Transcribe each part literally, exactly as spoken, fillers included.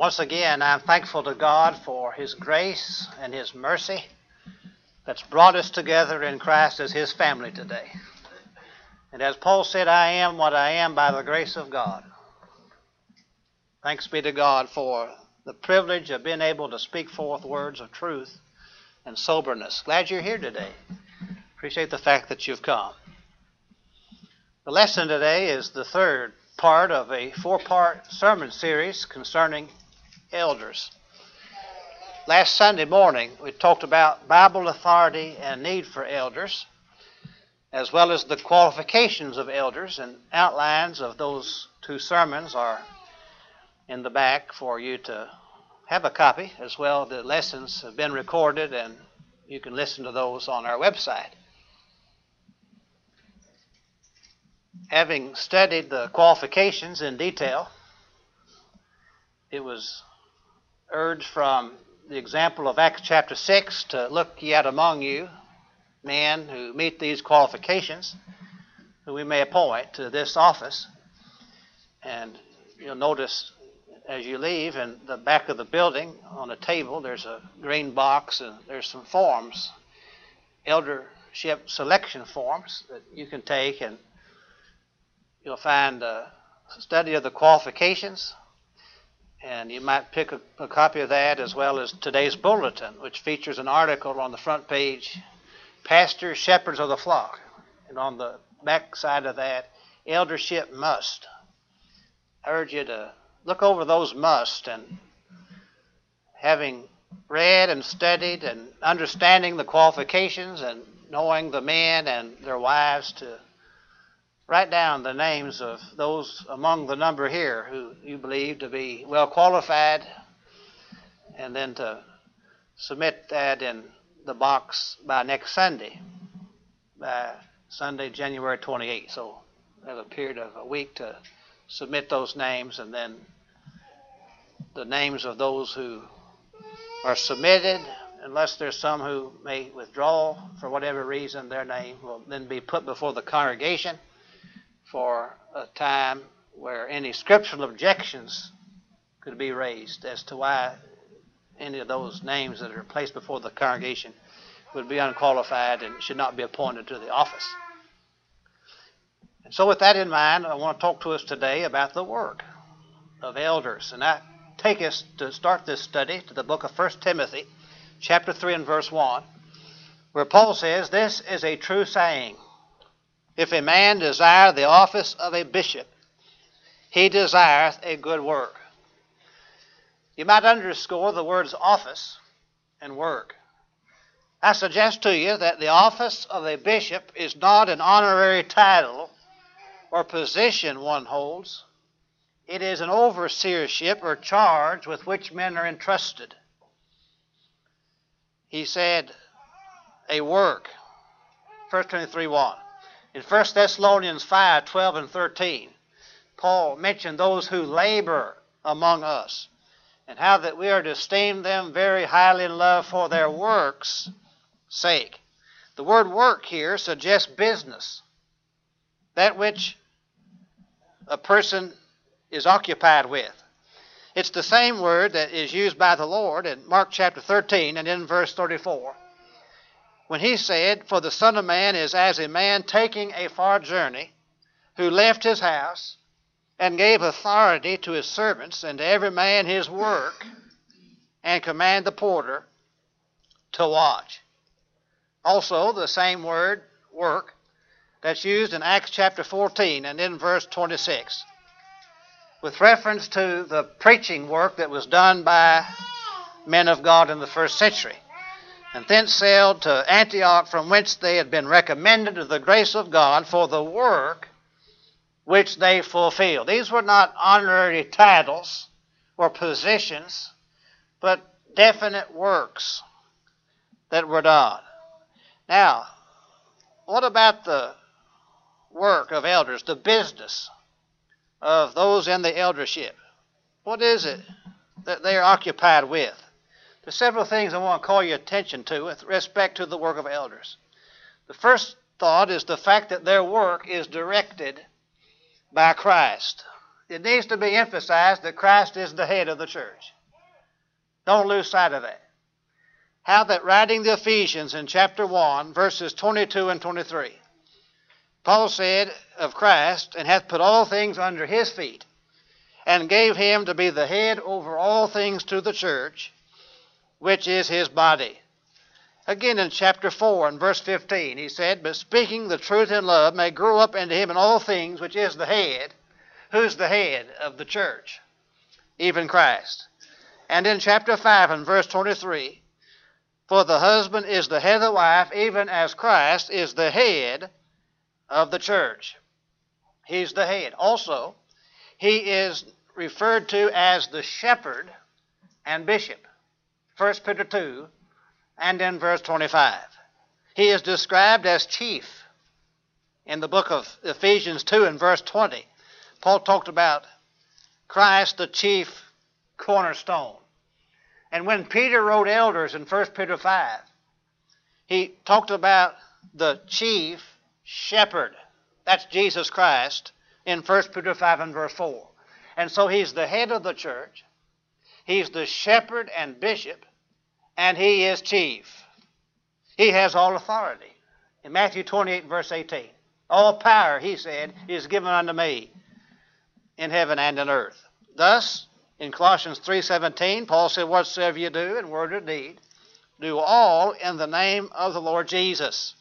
Once again, I'm thankful to God for His grace and His mercy that's brought us together in Christ as His family today. And as Paul said, I am what I am by the grace of God. Thanks be to God for the privilege of being able to speak forth words of truth and soberness. Glad you're here today. Appreciate the fact that you've come. The lesson today is the third part of a four-part sermon series concerning elders. Last Sunday morning, we talked about Bible authority and need for elders, as well as the qualifications of elders, and outlines of those two sermons are in the back for you to have a copy. As well, the lessons have been recorded, and you can listen to those on our website. Having studied the qualifications in detail, it was urged from the example of Acts chapter six to look ye out among you men who meet these qualifications, who we may appoint to this office. And you'll notice as you leave, in the back of the building on a table, there's a green box and there's some forms, eldership selection forms that you can take, and you'll find a study of the qualifications, and you might pick a, a copy of that, as well as today's bulletin, which features an article on the front page, Pastors, Shepherds of the Flock, and on the back side of that, Eldership Must. I urge you to look over those must, and having read and studied and understanding the qualifications and knowing the men and their wives, to write down the names of those among the number here who you believe to be well qualified, and then to submit that in the box by next Sunday, by Sunday, January twenty-eighth. So we have a period of a week to submit those names, and then the names of those who are submitted, unless there's some who may withdraw for whatever reason, their name will then be put before the congregation for a time where any scriptural objections could be raised as to why any of those names that are placed before the congregation would be unqualified and should not be appointed to the office. And so with that in mind, I want to talk to us today about the work of elders. And I take us to start this study to the book of First Timothy, chapter three and verse one, where Paul says, "This is a true saying. If a man desire the office of a bishop, he desireth a good work." You might underscore the words office and work. I suggest to you that the office of a bishop is not an honorary title or position one holds. It is an overseership or charge with which men are entrusted. He said a work, First Timothy three one. In First Thessalonians five twelve and thirteen, Paul mentioned those who labor among us, and how that we are to esteem them very highly in love for their works' sake. The word work here suggests business, that which a person is occupied with. It's the same word that is used by the Lord in Mark chapter thirteen and in verse thirty-four, when he said, "For the Son of Man is as a man taking a far journey, who left his house, and gave authority to his servants, and to every man his work, and command the porter to watch." Also, the same word, work, that's used in Acts chapter fourteen and in verse twenty-six, with reference to the preaching work that was done by men of God in the first century, and thence sailed to Antioch, from whence they had been recommended to the grace of God for the work which they fulfilled. These were not honorary titles or positions, but definite works that were done. Now, what about the work of elders, the business of those in the eldership? What is it that they are occupied with? There's several things I want to call your attention to with respect to the work of elders. The first thought is the fact that their work is directed by Christ. it needs to be emphasized that Christ is the head of the church. Don't lose sight of that. How that writing the Ephesians in chapter one, verses twenty-two and twenty-three, Paul said of Christ, and hath put all things under his feet, and gave him to be the head over all things to the church, which is his body. Again in chapter four and verse fifteen, he said, but speaking the truth in love may grow up into him in all things, which is the head. Who's the head of the church? Even Christ. And in chapter five and verse twenty-three, for the husband is the head of the wife, even as Christ is the head of the church. He's the head. Also, he is referred to as the shepherd and bishop. First Peter two and in verse twenty-five. He is described as chief. In the book of Ephesians two and verse twenty, Paul talked about Christ, the chief cornerstone. And when Peter wrote elders in First Peter five, he talked about the chief shepherd. That's Jesus Christ in First Peter five and verse four. And so he's the head of the church. He's the shepherd and bishop, and he is chief. He has all authority. In Matthew twenty-eight verse eighteen, all power, he said, is given unto me in heaven and in earth. Thus, in Colossians three seventeen, Paul said, whatsoever you do in word or deed, do all in the name of the Lord Jesus.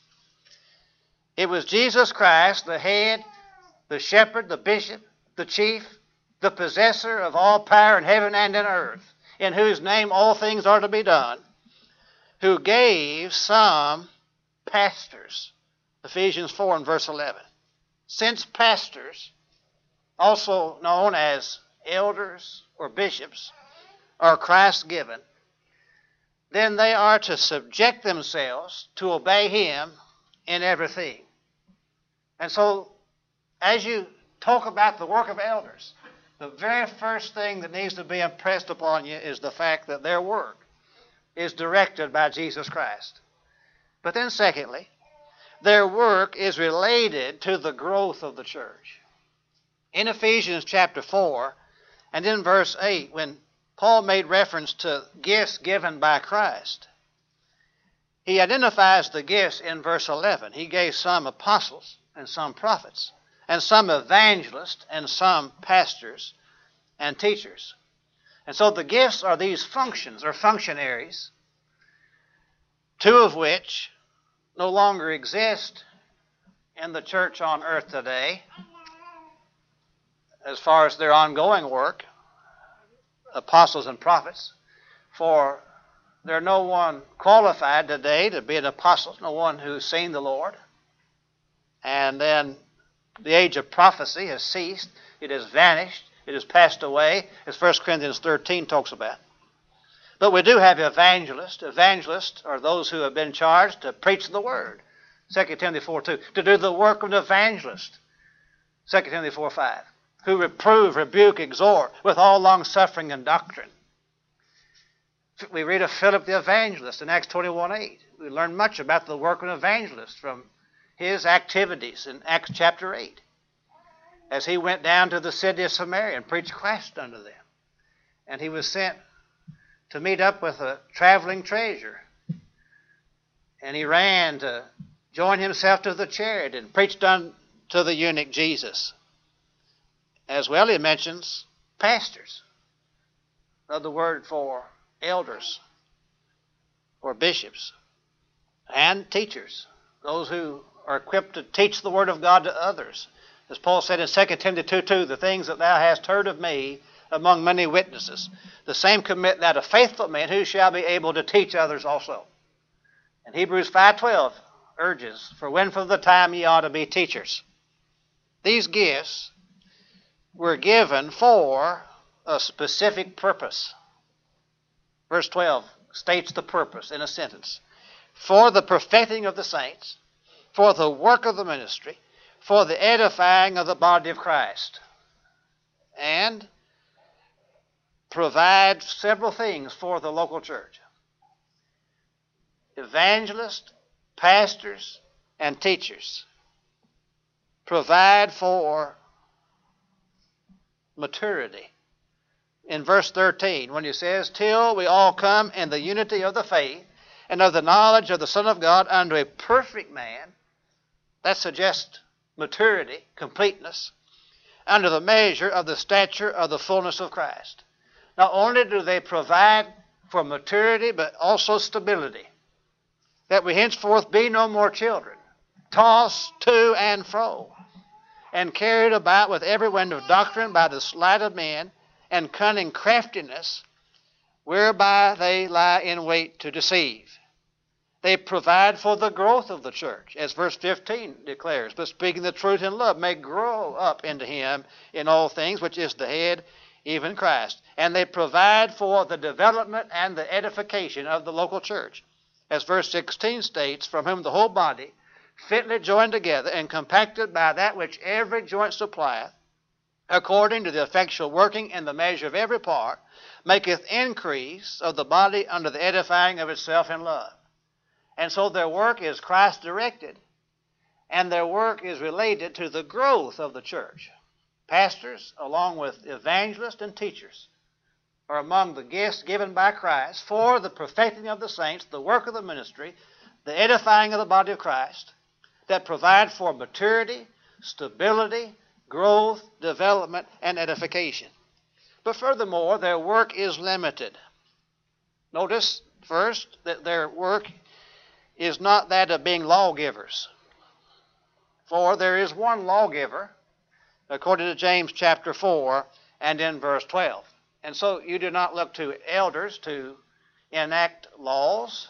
It was Jesus Christ, the head, the shepherd, the bishop, the chief, the possessor of all power in heaven and in earth, in whose name all things are to be done, who gave some pastors. Ephesians four and verse eleven. Since pastors, also known as elders or bishops, are Christ given, then they are to subject themselves to obey him in everything. And so, as you talk about the work of elders, the very first thing that needs to be impressed upon you is the fact that their work is directed by Jesus Christ. But then secondly, their work is related to the growth of the church. In Ephesians chapter four and in verse eight, when Paul made reference to gifts given by Christ, he identifies the gifts in verse eleven. He gave some apostles and some prophets, and some evangelists and some pastors and teachers. And so the gifts are these functions or functionaries, two of which no longer exist in the church on earth today as far as their ongoing work, apostles and prophets, for there's no one qualified today to be an apostle, no one who's seen the Lord. And then the age of prophecy has ceased, it has vanished, it has passed away, as First Corinthians thirteen talks about. But we do have evangelists. Evangelists are those who have been charged to preach the word. Second Timothy four two, to do the work of an evangelist. Second Timothy four five, who reprove, rebuke, exhort with all long-suffering and doctrine. We read of Philip the evangelist in Acts twenty-one eight. We learn much about the work of an evangelist from his activities in Acts chapter eight, as he went down to the city of Samaria and preached Christ unto them. And he was sent to meet up with a traveling treasure. And he ran to join himself to the chariot and preached unto the eunuch Jesus. As well, he mentions pastors, another word for elders or bishops, and teachers, those who are equipped to teach the word of God to others. As Paul said in Second Timothy two two, the things that thou hast heard of me among many witnesses, the same commit thou to faithful men who shall be able to teach others also. And Hebrews five twelve urges, for when for the time ye ought to be teachers. These gifts were given for a specific purpose. Verse twelve states the purpose in a sentence. For the perfecting of the saints, for the work of the ministry, for the edifying of the body of Christ. And provide several things for the local church. Evangelists, pastors, and teachers provide for maturity. In verse thirteen, when he says, till we all come in the unity of the faith and of the knowledge of the Son of God unto a perfect man, that suggests maturity, completeness, under the measure of the stature of the fullness of Christ. Not only do they provide for maturity, but also stability, that we henceforth be no more children, tossed to and fro, and carried about with every wind of doctrine by the sleight of men and cunning craftiness, whereby they lie in wait to deceive. They provide for the growth of the church, as verse fifteen declares, but speaking the truth in love may grow up into him in all things, which is the head, even Christ. And they provide for the development and the edification of the local church, as verse sixteen states, from whom the whole body, fitly joined together and compacted by that which every joint supplieth, according to the effectual working in the measure of every part, maketh increase of the body unto the edifying of itself in love. And so their work is Christ-directed, and their work is related to the growth of the church. Pastors, along with evangelists and teachers, are among the gifts given by Christ for the perfecting of the saints, the work of the ministry, the edifying of the body of Christ, that provide for maturity, stability, growth, development, and edification. But furthermore, their work is limited. Notice, first, that their work is not that of being lawgivers. For there is one lawgiver, according to James chapter four and in verse twelve. And so you do not look to elders to enact laws,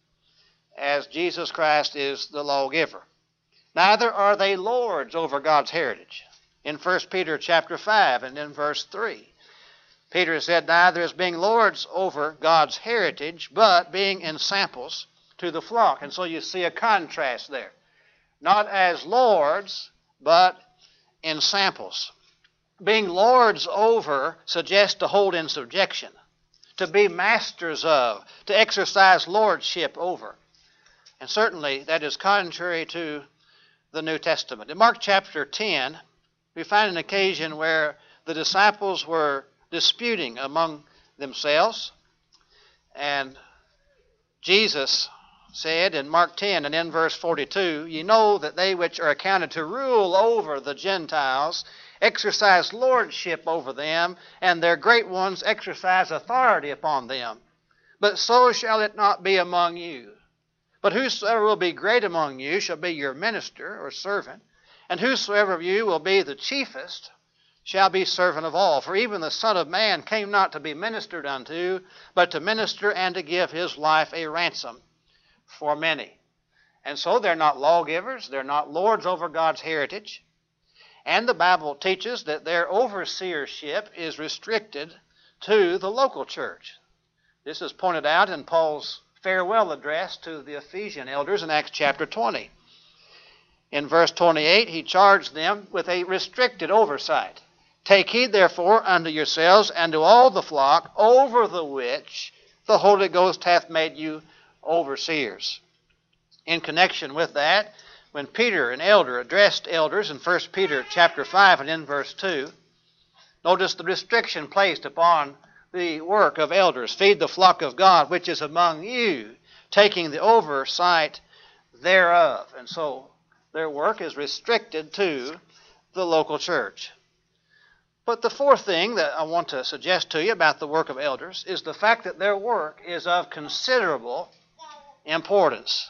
as Jesus Christ is the lawgiver. Neither are they lords over God's heritage. In First Peter chapter five and in verse three, Peter said, neither as being lords over God's heritage, but being ensamples to the flock. And so you see a contrast there. Not as lords, but ensamples. Being lords over suggests to hold in subjection, to be masters of, to exercise lordship over. And certainly that is contrary to the New Testament. In Mark chapter ten, we find an occasion where the disciples were disputing among themselves, and Jesus said in Mark ten and in verse forty-two, ye know that they which are accounted to rule over the Gentiles exercise lordship over them, and their great ones exercise authority upon them. But so shall it not be among you. But whosoever will be great among you shall be your minister or servant, and whosoever of you will be the chiefest shall be servant of all. For even the Son of Man came not to be ministered unto, but to minister and to give his life a ransom for many. And so they're not lawgivers, they're not lords over God's heritage. And the Bible teaches that their overseership is restricted to the local church. This is pointed out in Paul's farewell address to the Ephesian elders in Acts chapter twenty. In verse twenty-eight, he charged them with a restricted oversight. Take heed, therefore, unto yourselves and to all the flock, over the which the Holy Ghost hath made you overseers. In connection with that, when Peter, an elder, addressed elders in First Peter chapter five and in verse two, notice the restriction placed upon the work of elders. Feed the flock of God, which is among you, taking the oversight thereof. And so their work is restricted to the local church. But the fourth thing that I want to suggest to you about the work of elders is the fact that their work is of considerable importance.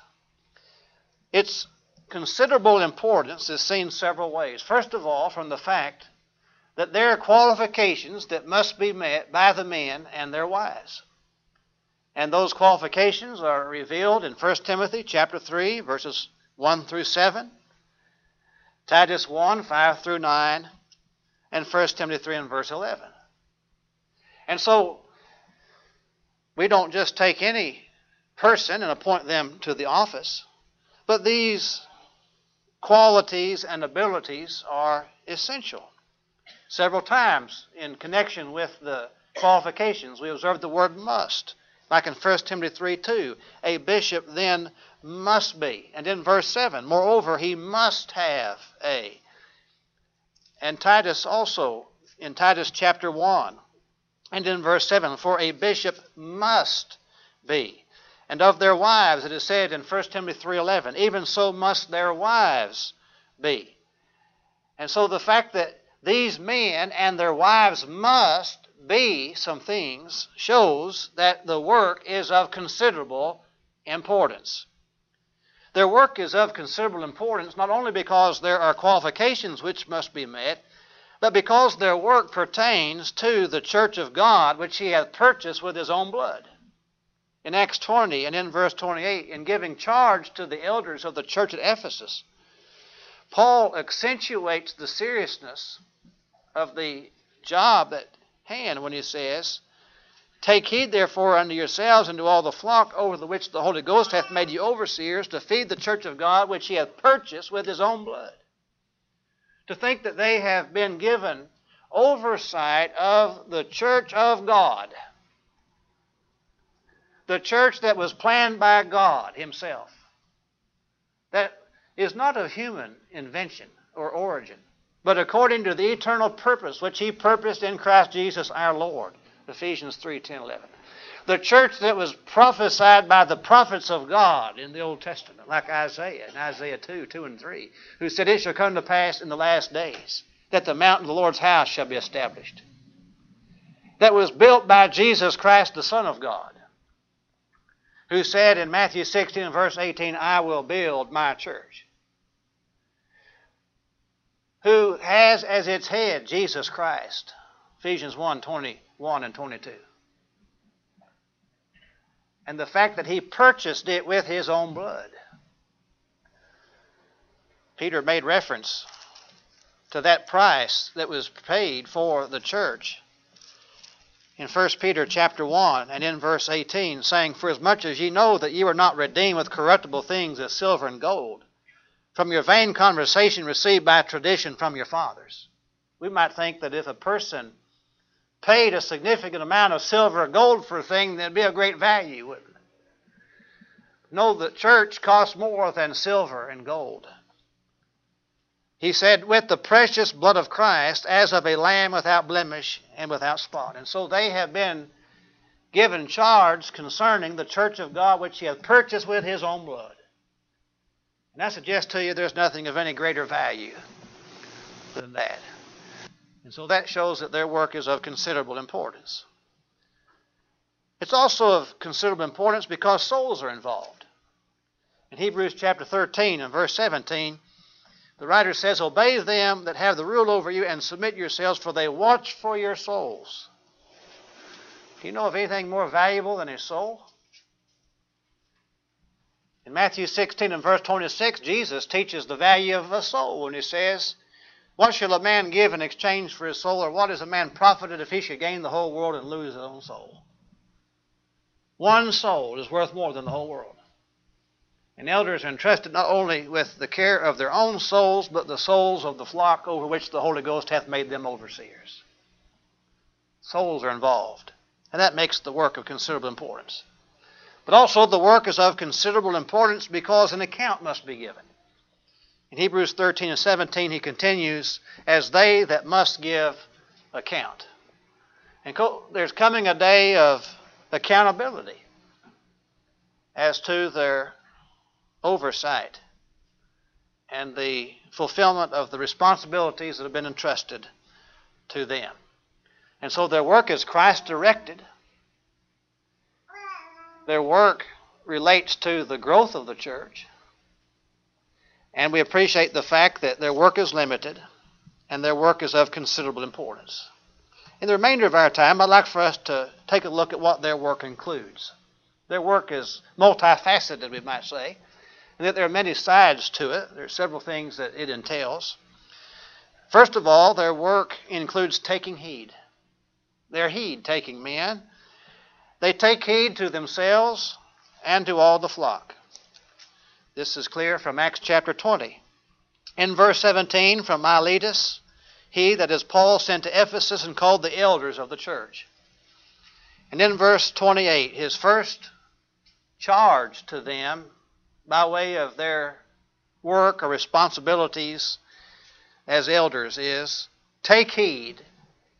Its considerable importance is seen several ways. First of all, from the fact that there are qualifications that must be met by the men and their wives. And those qualifications are revealed in First Timothy chapter three, verses one through seven, Titus one, five through nine, and First Timothy three and verse eleven. And so we don't just take any person and appoint them to the office, but these qualities and abilities are essential. Several times in connection with the qualifications, we observe the word must, like in First Timothy three two. A bishop then must be. And in verse seven, moreover, he must have a. And Titus also in Titus chapter one and in verse seven, for a bishop must be. And of their wives, it is said in First Timothy three eleven, even so must their wives be. And so the fact that these men and their wives must be some things shows that the work is of considerable importance. Their work is of considerable importance not only because there are qualifications which must be met, but because their work pertains to the church of God which he hath purchased with his own blood. In Acts twenty and in verse twenty-eight, in giving charge to the elders of the church at Ephesus, Paul accentuates the seriousness of the job at hand when he says, take heed therefore unto yourselves and to all the flock over the which the Holy Ghost hath made you overseers, to feed the church of God which he hath purchased with his own blood. To think that they have been given oversight of the church of God, the church that was planned by God himself, that is not of human invention or origin, but according to the eternal purpose which he purposed in Christ Jesus our Lord. Ephesians three, ten, eleven. The church that was prophesied by the prophets of God in the Old Testament, like Isaiah in Isaiah two, two and three, who said, it shall come to pass in the last days that the mountain of the Lord's house shall be established. That was built by Jesus Christ, the Son of God, who said in Matthew sixteen and verse eighteen, I will build my church. Who has as its head Jesus Christ. Ephesians one, twenty-one and twenty-two. And the fact that he purchased it with his own blood. Peter made reference to that price that was paid for the church in First Peter chapter one and in verse eighteen, saying, for as much as ye know that ye were not redeemed with corruptible things as silver and gold, from your vain conversation received by tradition from your fathers. We might think that if a person paid a significant amount of silver or gold for a thing, there'd be a great value, wouldn't it? No, the church costs more than silver and gold. He said, with the precious blood of Christ, as of a lamb without blemish and without spot. And so they have been given charge concerning the church of God, which he hath purchased with his own blood. And I suggest to you there's nothing of any greater value than that. And so that shows that their work is of considerable importance. It's also of considerable importance because souls are involved. In Hebrews chapter thirteen and verse seventeen, the writer says, obey them that have the rule over you and submit yourselves, for they watch for your souls. Do you know of anything more valuable than a soul? In Matthew sixteen and verse twenty-six, Jesus teaches the value of a soul when he says, what shall a man give in exchange for his soul, or what is a man profited if he should gain the whole world and lose his own soul? One soul is worth more than the whole world. And elders are entrusted not only with the care of their own souls, but the souls of the flock over which the Holy Ghost hath made them overseers. Souls are involved, and that makes the work of considerable importance. But also the work is of considerable importance because an account must be given. In Hebrews thirteen and seventeen, he continues, as they that must give account. And there's coming a day of accountability as to their oversight and the fulfillment of the responsibilities that have been entrusted to them. And so their work is Christ-directed. Their work relates to the growth of the church. And we appreciate the fact that their work is limited and their work is of considerable importance. In the remainder of our time, I'd like for us to take a look at what their work includes. Their work is multifaceted, we might say, and that there are many sides to it. There are several things that it entails. First of all, their work includes taking heed. They're heed-taking men. They take heed to themselves and to all the flock. This is clear from Acts chapter twenty. In verse seventeen, from Miletus, he, that is Paul, sent to Ephesus and called the elders of the church. And in verse twenty-eight, his first charge to them by way of their work or responsibilities as elders is, take heed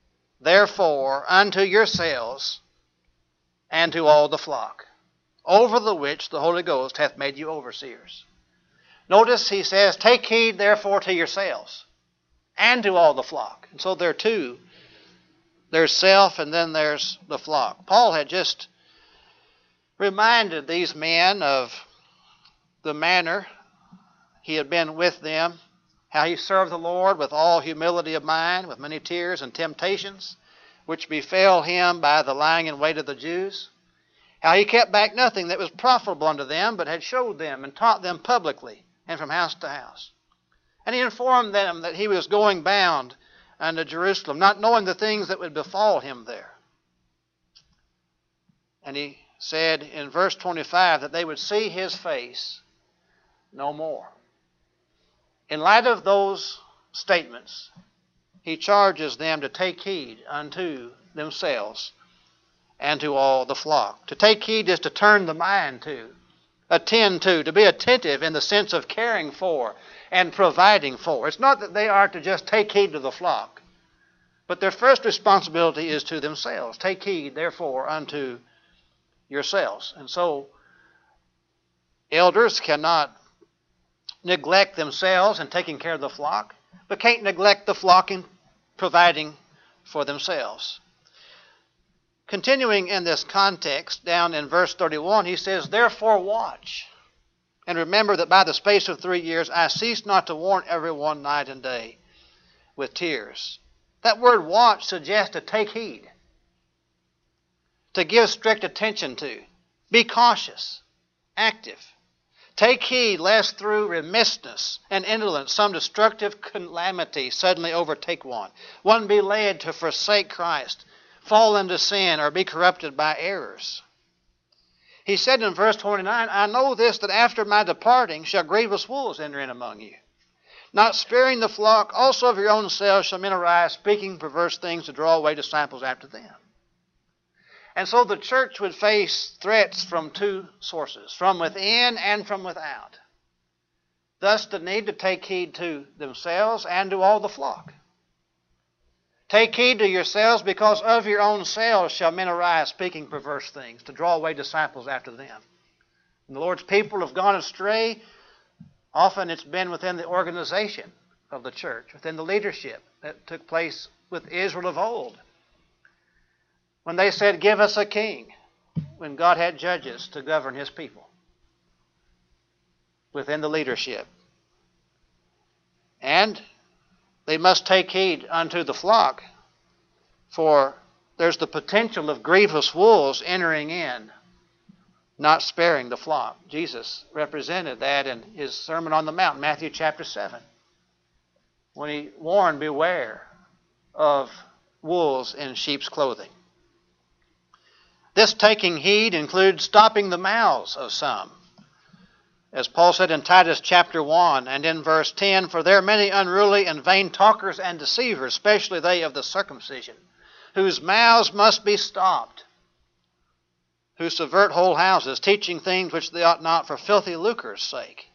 therefore unto yourselves and to all the flock, over the which the Holy Ghost hath made you overseers. Notice he says, take heed therefore to yourselves and to all the flock. And so there are two. There's self and then there's the flock. Paul had just reminded these men of the manner he had been with them, how he served the Lord with all humility of mind, with many tears and temptations, which befell him by the lying in wait of the Jews, how he kept back nothing that was profitable unto them, but had showed them and taught them publicly and from house to house. And he informed them that he was going bound unto Jerusalem, not knowing the things that would befall him there. And he said in verse twenty-five that they would see his face no more. In light of those statements, he charges them to take heed unto themselves and to all the flock. To take heed is to turn the mind to, attend to, to be attentive in the sense of caring for and providing for. It's not that they are to just take heed to the flock, but their first responsibility is to themselves. Take heed, therefore, unto yourselves. And so, elders cannot neglect themselves in taking care of the flock, but can't neglect the flock in providing for themselves. Continuing in this context, down in verse thirty-one, he says, therefore watch, and remember that by the space of three years I ceased not to warn everyone night and day with tears. That word watch suggests to take heed, to give strict attention to, be cautious, active. Take heed lest through remissness and indolence some destructive calamity suddenly overtake one. One be led to forsake Christ, fall into sin, or be corrupted by errors. He said in verse twenty-nine, I know this, that after my departing shall grievous wolves enter in among you, not sparing the flock. Also of your own selves shall men arise, speaking perverse things to draw away disciples after them. And so the church would face threats from two sources, from within and from without. Thus the need to take heed to themselves and to all the flock. Take heed to yourselves, because of your own selves shall men arise, speaking perverse things, to draw away disciples after them. When the Lord's people have gone astray, often it's been within the organization of the church, within the leadership that took place with Israel of old. When they said, give us a king, when God had judges to govern his people within the leadership. And they must take heed unto the flock, for there's the potential of grievous wolves entering in, not sparing the flock. Jesus represented that in his Sermon on the Mount, Matthew chapter seven, when he warned, beware of wolves in sheep's clothing. This taking heed includes stopping the mouths of some. As Paul said in Titus chapter one and in verse ten, for there are many unruly and vain talkers and deceivers, especially they of the circumcision, whose mouths must be stopped, who subvert whole houses, teaching things which they ought not for filthy lucre's sake.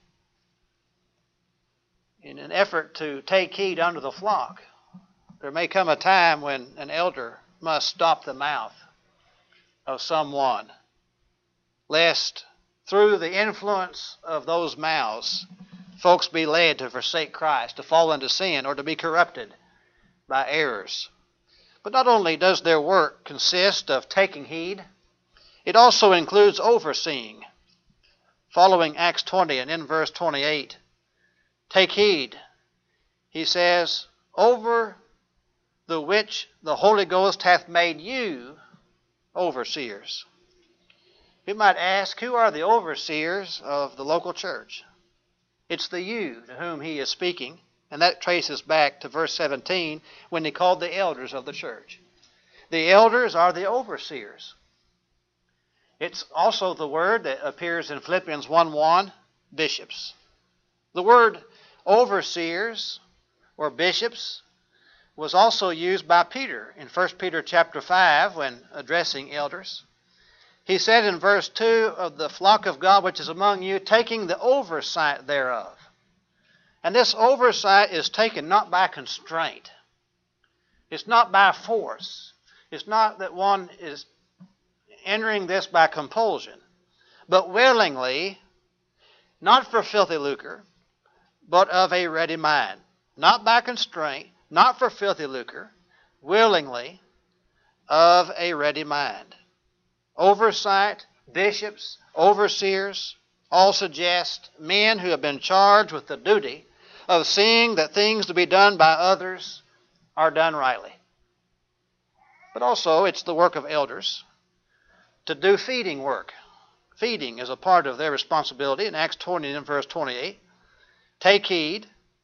In an effort to take heed unto the flock, there may come a time when an elder must stop the mouth of someone, lest through the influence of those mouths, folks be led to forsake Christ, to fall into sin, or to be corrupted by errors. But not only does their work consist of taking heed, it also includes overseeing. Following Acts twenty and in verse twenty-eight, take heed, he says, over the which the Holy Ghost hath made you overseers. We might ask, who are the overseers of the local church? It's the you to whom he is speaking, and that traces back to verse seventeen when he called the elders of the church. The elders are the overseers. It's also the word that appears in Philippians one one, bishops. The word overseers or bishops was also used by Peter in First Peter chapter five when addressing elders. He said in verse two, of the flock of God which is among you, taking the oversight thereof. And this oversight is taken not by constraint, It's not by force. It's not that one is entering this by compulsion, but willingly, not for filthy lucre, but of a ready mind. Not by constraint, not for filthy lucre, willingly, of a ready mind. Oversight, bishops, overseers, all suggest men who have been charged with the duty of seeing that things to be done by others are done rightly. But also, it's the work of elders to do feeding work. Feeding is a part of their responsibility. In Acts twenty and verse twenty-eight, take heed,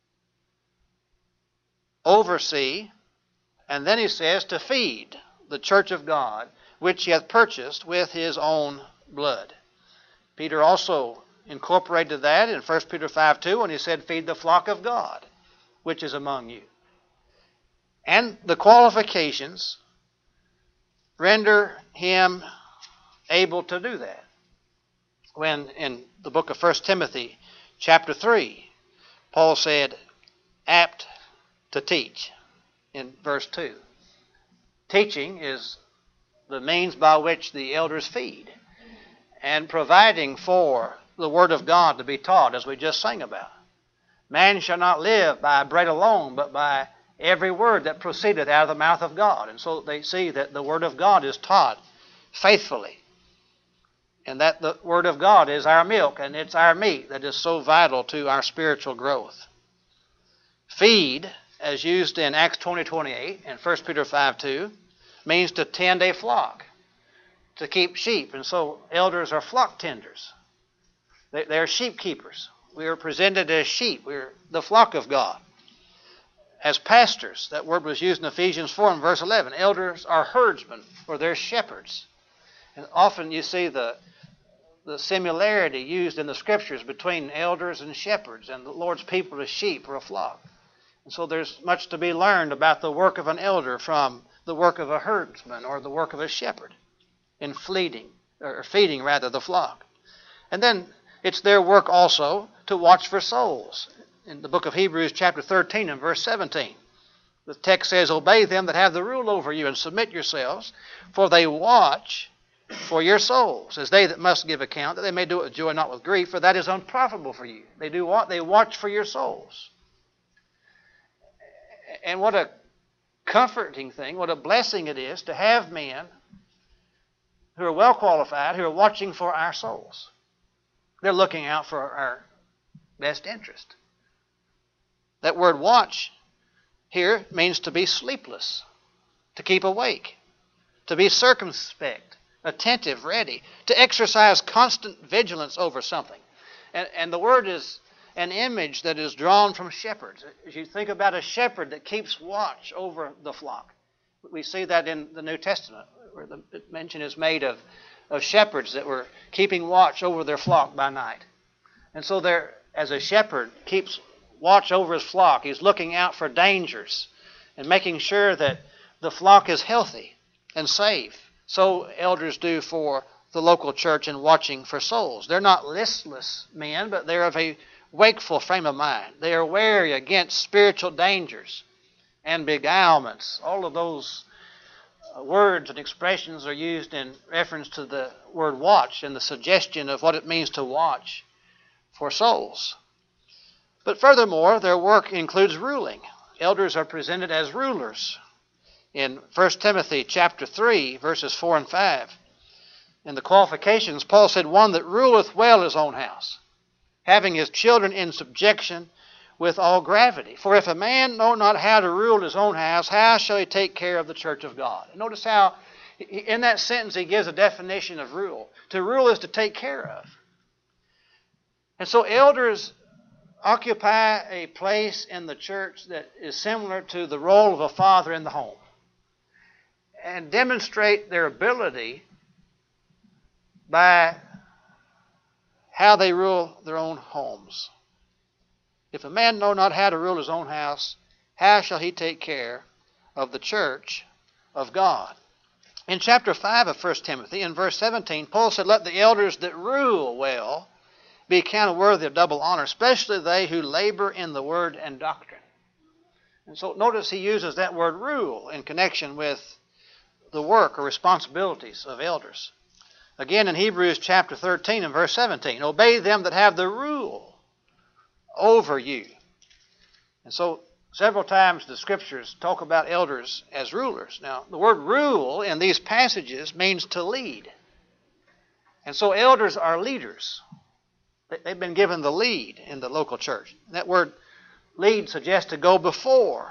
oversee, and then he says to feed the church of God, which he hath purchased with his own blood. Peter also incorporated that in First Peter five two when he said, feed the flock of God, which is among you. And the qualifications render him able to do that. When in the book of First Timothy chapter three, Paul said, apt to teach in verse two. Teaching is the means by which the elders feed, and providing for the Word of God to be taught, as we just sang about. Man shall not live by bread alone, but by every word that proceedeth out of the mouth of God. And so they see that the Word of God is taught faithfully, and that the Word of God is our milk, and it's our meat that is so vital to our spiritual growth. Feed, as used in Acts twenty twenty-eight and First Peter five two, means to tend a flock, to keep sheep. And so elders are flock tenders. They, they're sheep keepers. We are presented as sheep. We're the flock of God. As pastors, that word was used in Ephesians four and verse eleven. Elders are herdsmen, or they're shepherds. And often you see the, the similarity used in the Scriptures between elders and shepherds, and the Lord's people as sheep or a flock. And so there's much to be learned about the work of an elder from the work of a herdsman or the work of a shepherd in feeding, or feeding rather, the flock. And then it's their work also to watch for souls. In the book of Hebrews chapter thirteen and verse seventeen, the text says, obey them that have the rule over you and submit yourselves, for they watch for your souls, as they that must give account, that they may do it with joy, not with grief, for that is unprofitable for you. They do what? They watch for your souls. And what a comforting thing, what a blessing it is to have men who are well qualified, who are watching for our souls. They're looking out for our best interest. That word watch here means to be sleepless, to keep awake, to be circumspect, attentive, ready, to exercise constant vigilance over something. And, and the word is an image that is drawn from shepherds. As you think about a shepherd that keeps watch over the flock, we see that in the New Testament, where the mention is made of, of shepherds that were keeping watch over their flock by night. And so there, as a shepherd keeps watch over his flock, he's looking out for dangers and making sure that the flock is healthy and safe. So elders do for the local church in watching for souls. They're not listless men, but they're of a wakeful frame of mind. They are wary against spiritual dangers and beguilements. All of those words and expressions are used in reference to the word watch and the suggestion of what it means to watch for souls. But furthermore, their work includes ruling. Elders are presented as rulers. In First Timothy chapter three, verses four and five, in the qualifications, Paul said, one that ruleth well his own house, having his children in subjection with all gravity. For if a man know not how to rule his own house, how shall he take care of the church of God? And notice how in that sentence he gives a definition of rule. To rule is to take care of. And so elders occupy a place in the church that is similar to the role of a father in the home, and demonstrate their ability by how they rule their own homes. If a man know not how to rule his own house, how shall he take care of the church of God? In chapter five of First Timothy, in verse seventeen, Paul said, let the elders that rule well be counted worthy of double honor, especially they who labor in the word and doctrine. And so notice he uses that word rule in connection with the work or responsibilities of elders. Again, in Hebrews chapter thirteen and verse seventeen, obey them that have the rule over you. And so several times the scriptures talk about elders as rulers. Now, the word rule in these passages means to lead. And so elders are leaders. They've been given the lead in the local church. That word lead suggests to go before.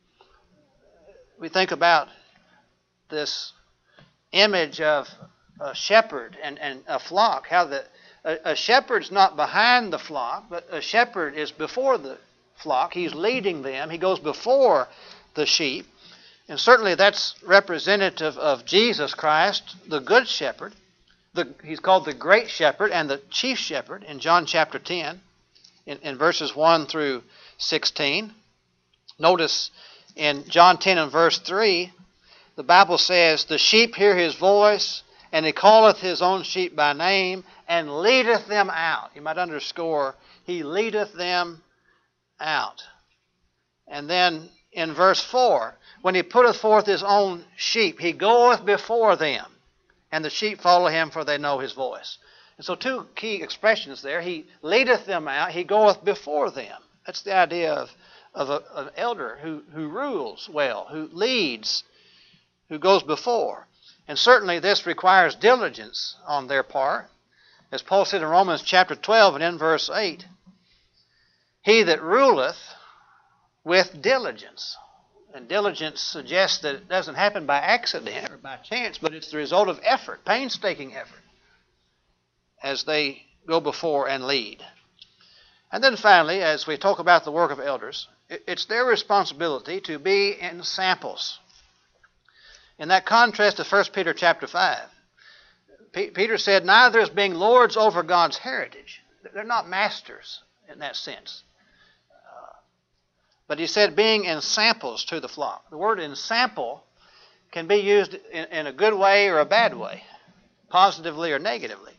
We think about this image of a shepherd and, and a flock, how the a, a shepherd's not behind the flock, but a shepherd is before the flock. He's leading them. He goes before the sheep. And certainly that's representative of Jesus Christ, the good shepherd. The, he's called the great shepherd and the chief shepherd in John chapter ten, in, in verses one through sixteen. Notice in John ten and verse three, the Bible says, the sheep hear his voice, and he calleth his own sheep by name, and leadeth them out. You might underscore, he leadeth them out. And then in verse four, when he putteth forth his own sheep, he goeth before them, and the sheep follow him, for they know his voice. And so two key expressions there. He leadeth them out, he goeth before them. That's the idea of, of a, an elder who, who rules well, who leads, who goes before. And certainly this requires diligence on their part. As Paul said in Romans chapter twelve and in verse eight, he that ruleth with diligence. And diligence suggests that it doesn't happen by accident or by chance, but it's the result of effort, painstaking effort, as they go before and lead. And then finally, as we talk about the work of elders, it's their responsibility to be in samples. In that contrast to First Peter chapter five, P- Peter said, neither as being lords over God's heritage. They're not masters in that sense. Uh, but he said being in samples to the flock. The word ensample can be used in, in a good way or a bad way, positively or negatively.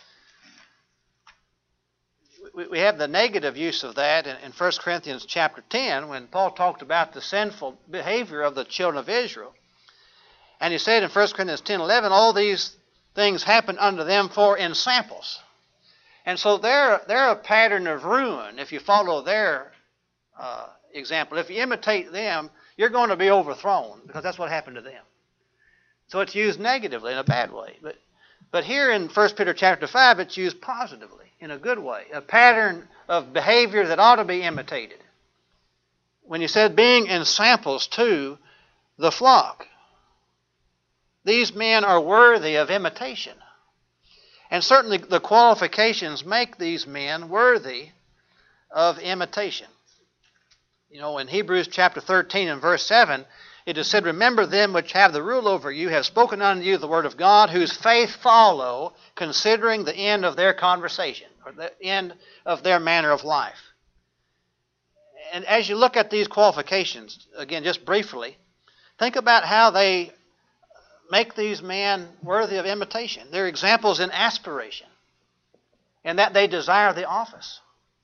We, we have the negative use of that in, in First Corinthians chapter ten, when Paul talked about the sinful behavior of the children of Israel. And he said in First Corinthians ten eleven, all these things happen unto them for ensamples. And so they're, they're a pattern of ruin if you follow their uh, example. If you imitate them, you're going to be overthrown, because that's what happened to them. So it's used negatively in a bad way. But, but here in First Peter chapter five, it's used positively, in a good way. A pattern of behavior that ought to be imitated. When he said being ensamples to the flock. These men are worthy of imitation. And certainly the qualifications make these men worthy of imitation. You know, in Hebrews chapter thirteen and verse seven, it is said, remember them which have the rule over you, have spoken unto you the word of God, whose faith follow, considering the end of their conversation, or the end of their manner of life. And as you look at these qualifications, again, just briefly, think about how they make these men worthy of imitation. They're examples in aspiration, in that they desire the office.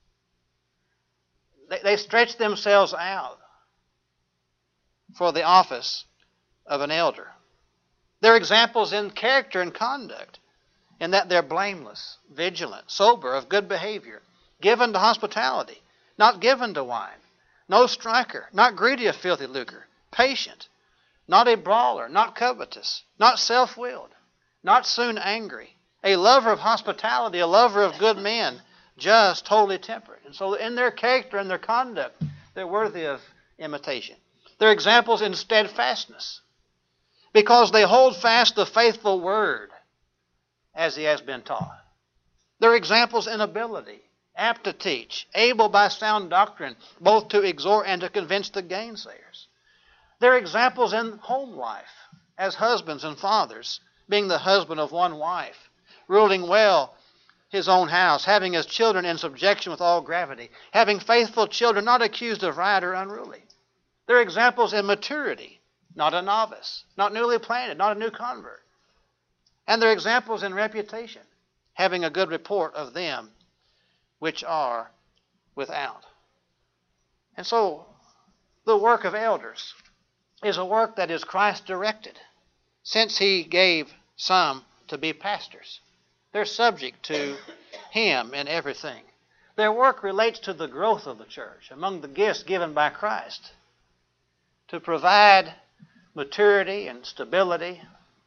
They, they stretch themselves out for the office of an elder. They're examples in character and conduct, in that they're blameless, vigilant, sober, of good behavior, given to hospitality, not given to wine, no striker, not greedy of filthy lucre, patient, not a brawler, not covetous, not self-willed, not soon angry, a lover of hospitality, a lover of good men, just, wholly temperate. And so in their character and their conduct, they're worthy of imitation. They're examples in steadfastness, because they hold fast the faithful word as he has been taught. They're examples in ability, apt to teach, able by sound doctrine, both to exhort and to convince the gainsayers. They're examples in home life, as husbands and fathers, being the husband of one wife, ruling well his own house, having his children in subjection with all gravity, having faithful children not accused of riot or unruly. They're examples in maturity, not a novice, not newly planted, not a new convert. And they're examples in reputation, having a good report of them which are without. And so The work of elders is a work that is Christ-directed, since He gave some to be pastors. They're subject to Him in everything. Their work relates to the growth of the church among the gifts given by Christ to provide maturity and stability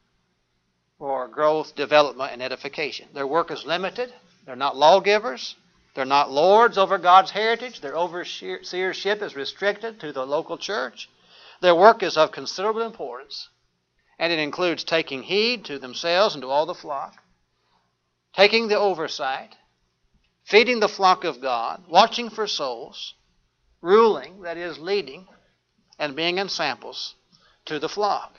for growth, development, and edification. Their work is limited. They're not lawgivers. They're not lords over God's heritage. Their overseership is restricted to the local church. Their work is of considerable importance, and it includes taking heed to themselves and to all the flock, taking the oversight, feeding the flock of God, watching for souls, ruling, that is, leading, and being ensamples to the flock.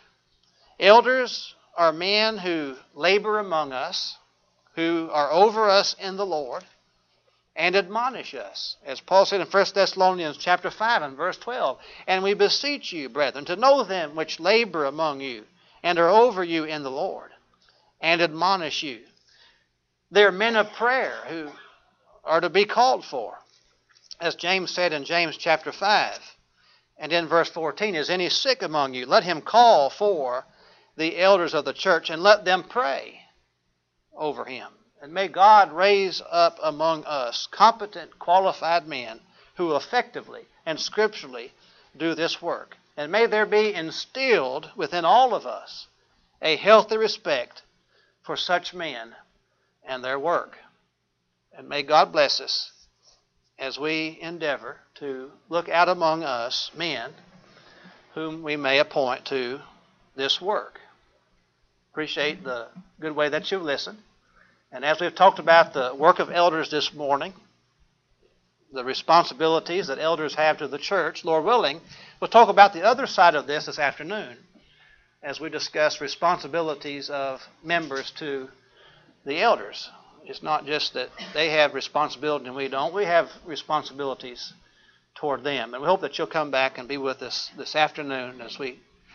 Elders are men who labor among us, who are over us in the Lord, and admonish us. As Paul said in First Thessalonians chapter five and verse twelve, "And we beseech you, brethren, to know them which labor among you, and are over you in the Lord, and admonish you." They are men of prayer who are to be called for. As James said in James chapter five, and in verse fourteen, "Is any sick among you? Let him call for the elders of the church, and let them pray over him." And may God raise up among us competent, qualified men who effectively and scripturally do this work. And may there be instilled within all of us a healthy respect for such men and their work. And may God bless us as we endeavor to look out among us men whom we may appoint to this work. Appreciate the good way that you've listened. And as we've talked about the work of elders this morning, the responsibilities that elders have to the church, Lord willing, we'll talk about the other side of this this afternoon as we discuss responsibilities of members to the elders. It's not just that they have responsibility and we don't. We have responsibilities toward them. And we hope that you'll come back and be with us this afternoon as we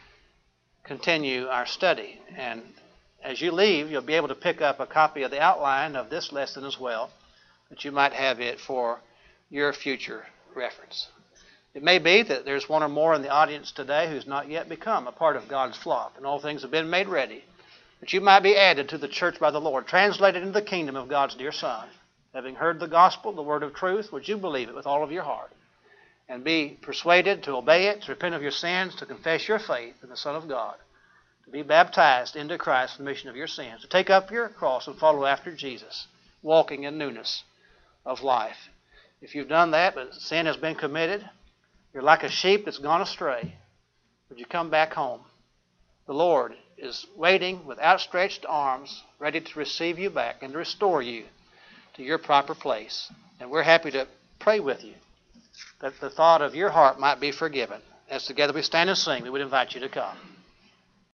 continue our study. And as you leave, you'll be able to pick up a copy of the outline of this lesson as well, that you might have it for your future reference. It may be that there's one or more in the audience today who's not yet become a part of God's flock, and all things have been made ready, that you might be added to the church by the Lord, translated into the kingdom of God's dear Son. Having heard the gospel, the word of truth, would you believe it with all of your heart, and be persuaded to obey it, to repent of your sins, to confess your faith in the Son of God, to be baptized into Christ for the remission of your sins, to take up your cross and follow after Jesus, walking in newness of life. If you've done that, but sin has been committed, you're like a sheep that's gone astray, would you come back home? The Lord is waiting with outstretched arms, ready to receive you back and to restore you to your proper place. And we're happy to pray with you that the thought of your heart might be forgiven. As together we stand and sing, we would invite you to come.